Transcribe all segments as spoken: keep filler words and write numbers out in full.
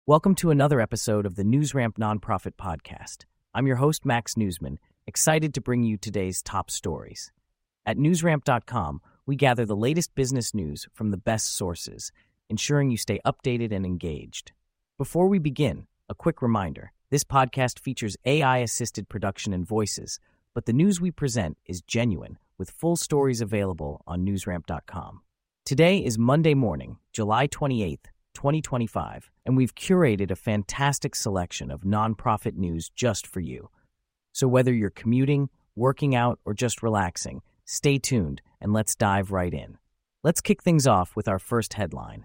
Welcome to another episode of the NewsRamp Nonprofit Podcast. I'm your host, Max Newsman, excited to bring you today's top stories. At newsramp dot com, we gather the latest business news from the best sources, ensuring you stay updated and engaged. Before we begin, a quick reminder. This podcast features A I-assisted production and voices, but the news we present is genuine, with full stories available on newsramp dot com. Today is Monday morning, July twenty-eighth, twenty twenty-five, and we've curated a fantastic selection of nonprofit news just for you. So whether you're commuting, working out, or just relaxing, stay tuned and let's dive right in. Let's kick things off with our first headline.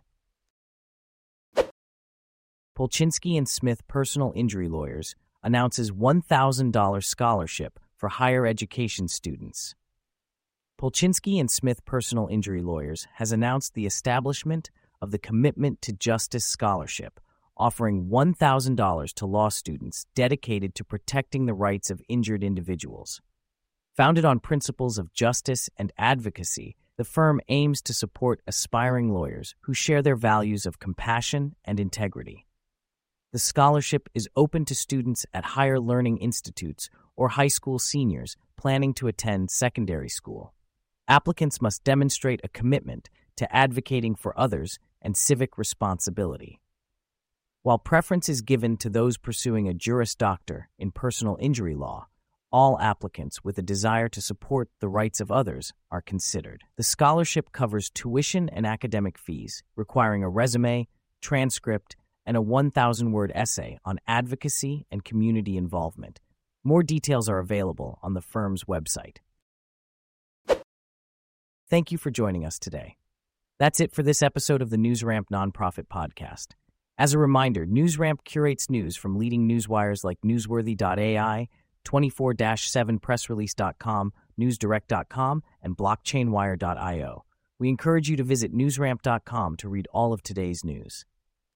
Polchinski and Smith Personal Injury Lawyers announces one thousand dollars scholarship for higher education students. Polchinski and Smith Personal Injury Lawyers has announced the establishment of the Commitment to Justice Scholarship, offering one thousand dollars to law students dedicated to protecting the rights of injured individuals. Founded on principles of justice and advocacy, the firm aims to support aspiring lawyers who share their values of compassion and integrity. The scholarship is open to students at higher learning institutes or high school seniors planning to attend secondary school. Applicants must demonstrate a commitment to advocating for others and civic responsibility. While preference is given to those pursuing a Juris Doctor in personal injury law, all applicants with a desire to support the rights of others are considered. The scholarship covers tuition and academic fees, requiring a resume, transcript, and a one thousand word essay on advocacy and community involvement. More details are available on the firm's website. Thank you for joining us today. That's it for this episode of the NewsRamp Nonprofit Podcast. As a reminder, NewsRamp curates news from leading newswires like newsworthy dot A I, twenty-four seven press release dot com, newsdirect dot com, and blockchain wire dot io. We encourage you to visit newsramp dot com to read all of today's news.